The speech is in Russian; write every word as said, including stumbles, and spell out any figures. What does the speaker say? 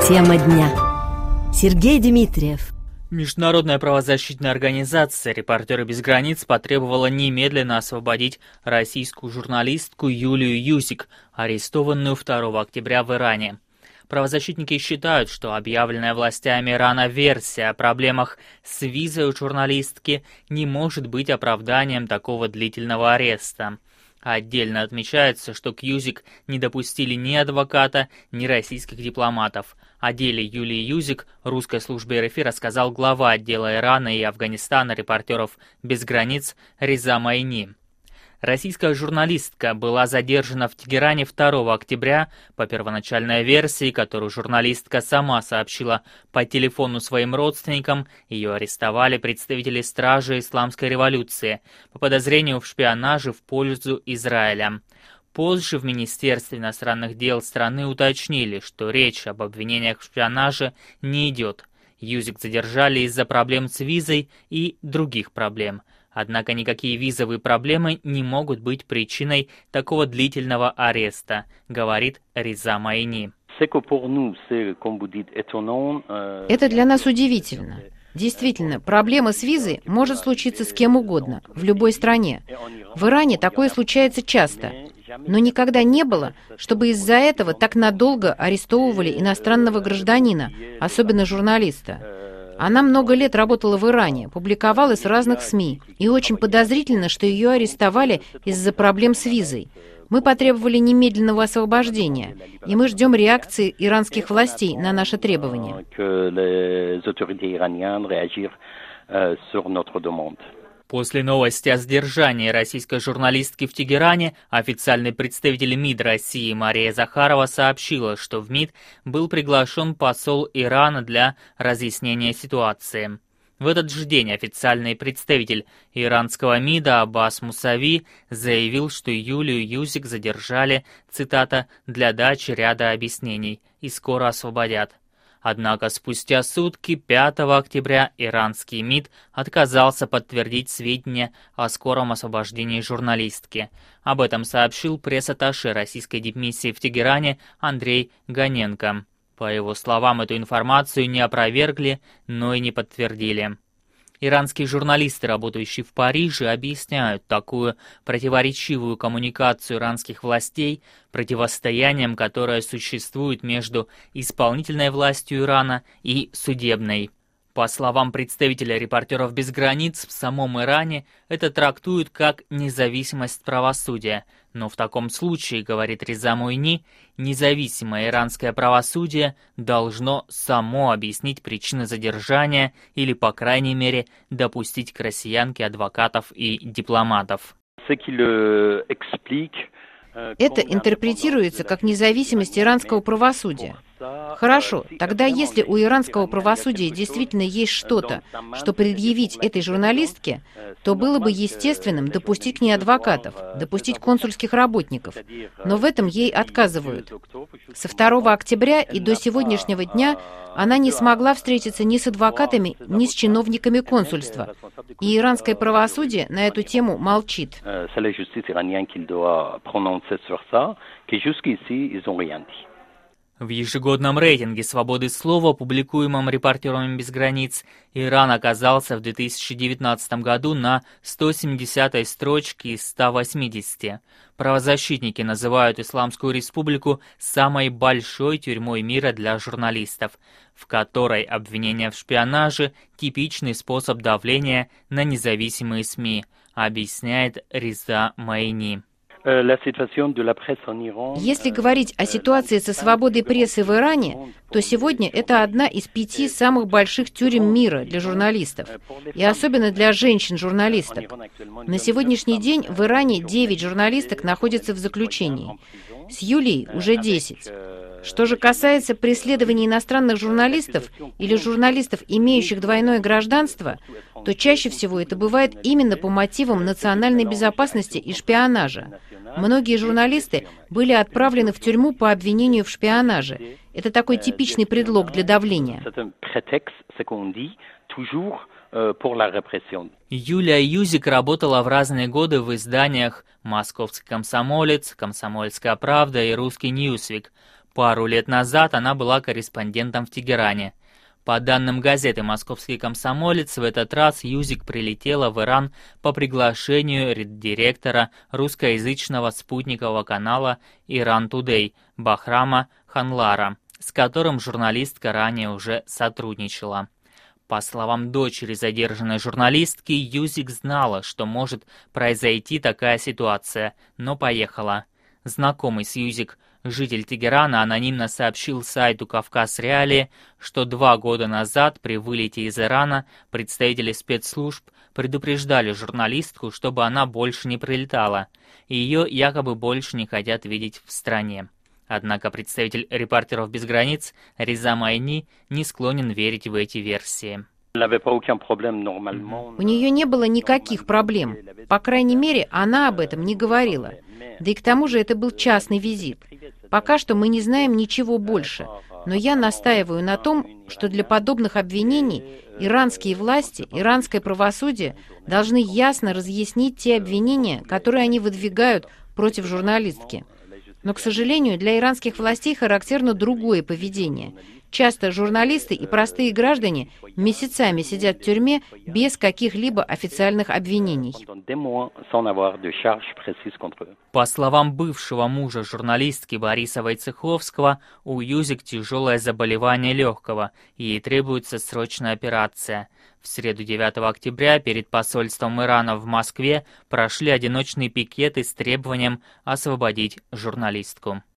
Тема дня. Сергей Дмитриев. Международная правозащитная организация «Репортеры без границ» потребовала немедленно освободить российскую журналистку Юлию Юзик, арестованную второго октября в Иране. Правозащитники считают, что объявленная властями Ирана версия о проблемах с визой у журналистки не может быть оправданием такого длительного ареста. Отдельно отмечается, что к Юзик не допустили ни адвоката, ни российских дипломатов. О деле Юлии Юзик русской службе эр эф и рассказал глава отдела Ирана и Афганистана «Репортеров без границ» Реза Майни. Российская журналистка была задержана в Тегеране второго октября по первоначальной версии, которую журналистка сама сообщила по телефону своим родственникам. Ее арестовали представители Стражи Исламской революции по подозрению в шпионаже в пользу Израиля. Позже в Министерстве иностранных дел страны уточнили, что речь об обвинениях в шпионаже не идет. Юзик задержали из-за проблем с визой и других проблем. Однако никакие визовые проблемы не могут быть причиной такого длительного ареста, говорит Реза Майни. Это для нас удивительно. Действительно, проблема с визой может случиться с кем угодно, в любой стране. В Иране такое случается часто, но никогда не было, чтобы из-за этого так надолго арестовывали иностранного гражданина, особенно журналиста. Она много лет работала в Иране, публиковалась в разных СМИ, и очень подозрительно, что ее арестовали из-за проблем с визой. Мы потребовали немедленного освобождения, и мы ждем реакции иранских властей на наши требования. После новости о задержании российской журналистки в Тегеране официальный представитель МИД России Мария Захарова сообщила, что в МИД был приглашен посол Ирана для разъяснения ситуации. В этот же день официальный представитель иранского МИДа Аббас Мусави заявил, что Юлию Юзик задержали, цитата, «для дачи ряда объяснений» и скоро освободят. Однако спустя сутки, пятого октября, иранский МИД отказался подтвердить сведения о скором освобождении журналистки. Об этом сообщил пресс-атташе российской дипмиссии в Тегеране Андрей Ганенко. По его словам, эту информацию не опровергли, но и не подтвердили. Иранские журналисты, работающие в Париже, объясняют такую противоречивую коммуникацию иранских властей противостоянием, которое существует между исполнительной властью Ирана и судебной. По словам представителя «Репортеров без границ», в самом Иране это трактуют как независимость правосудия. Но в таком случае, говорит Реза Майни, независимое иранское правосудие должно само объяснить причины задержания или, по крайней мере, допустить к россиянке адвокатов и дипломатов. Это интерпретируется как независимость иранского правосудия. Хорошо, тогда если у иранского правосудия действительно есть что-то, что предъявить этой журналистке, то было бы естественным допустить к ней адвокатов, допустить консульских работников. Но в этом ей отказывают. Со второго октября и до сегодняшнего дня она не смогла встретиться ни с адвокатами, ни с чиновниками консульства. И иранское правосудие на эту тему молчит. В ежегодном рейтинге свободы слова, публикуемом «Репортерами без границ», Иран оказался в две тысячи девятнадцатом году на сто семидесятой строчке из ста восьмидесяти. Правозащитники называют Исламскую республику самой большой тюрьмой мира для журналистов, в которой обвинения в шпионаже – типичный способ давления на независимые СМИ, объясняет Реза Майни. Если говорить о ситуации со свободой прессы в Иране, то сегодня это одна из пяти самых больших тюрем мира для журналистов, и особенно для женщин-журналисток. На сегодняшний день в Иране девять журналисток находятся в заключении. С Юлией уже десять. Что же касается преследования иностранных журналистов или журналистов, имеющих двойное гражданство, то чаще всего это бывает именно по мотивам национальной безопасности и шпионажа. Многие журналисты были отправлены в тюрьму по обвинению в шпионаже. Это такой типичный предлог для давления. Юлия Юзик работала в разные годы в изданиях «Московский комсомолец», «Комсомольская правда» и «Русский Ньюсвик». Пару лет назад она была корреспондентом в Тегеране. По данным газеты «Московский комсомолец», в этот раз Юзик прилетела в Иран по приглашению директора русскоязычного спутникового канала «Иран Тудей» Бахрама Ханлара, с которым журналистка ранее уже сотрудничала. По словам дочери задержанной журналистки, Юзик знала, что может произойти такая ситуация, но поехала. Знакомый с Юзик, житель Тегерана, анонимно сообщил сайту «Кавказ Реалии», что два года назад при вылете из Ирана представители спецслужб предупреждали журналистку, чтобы она больше не прилетала, и ее якобы больше не хотят видеть в стране. Однако представитель «Репортеров без границ» Реза Майни не склонен верить в эти версии. У нее не было никаких проблем. По крайней мере, она об этом не говорила. Да и к тому же это был частный визит. Пока что мы не знаем ничего больше. Но я настаиваю на том, что для подобных обвинений иранские власти, иранское правосудие должны ясно разъяснить те обвинения, которые они выдвигают против журналистки. Но, к сожалению, для иранских властей характерно другое поведение. Часто журналисты и простые граждане месяцами сидят в тюрьме без каких-либо официальных обвинений. По словам бывшего мужа журналистки Бориса Войцеховского, у Юзик тяжелое заболевание легкого, и ей требуется срочная операция. В среду девятого октября перед посольством Ирана в Москве прошли одиночные пикеты с требованием освободить журналистку.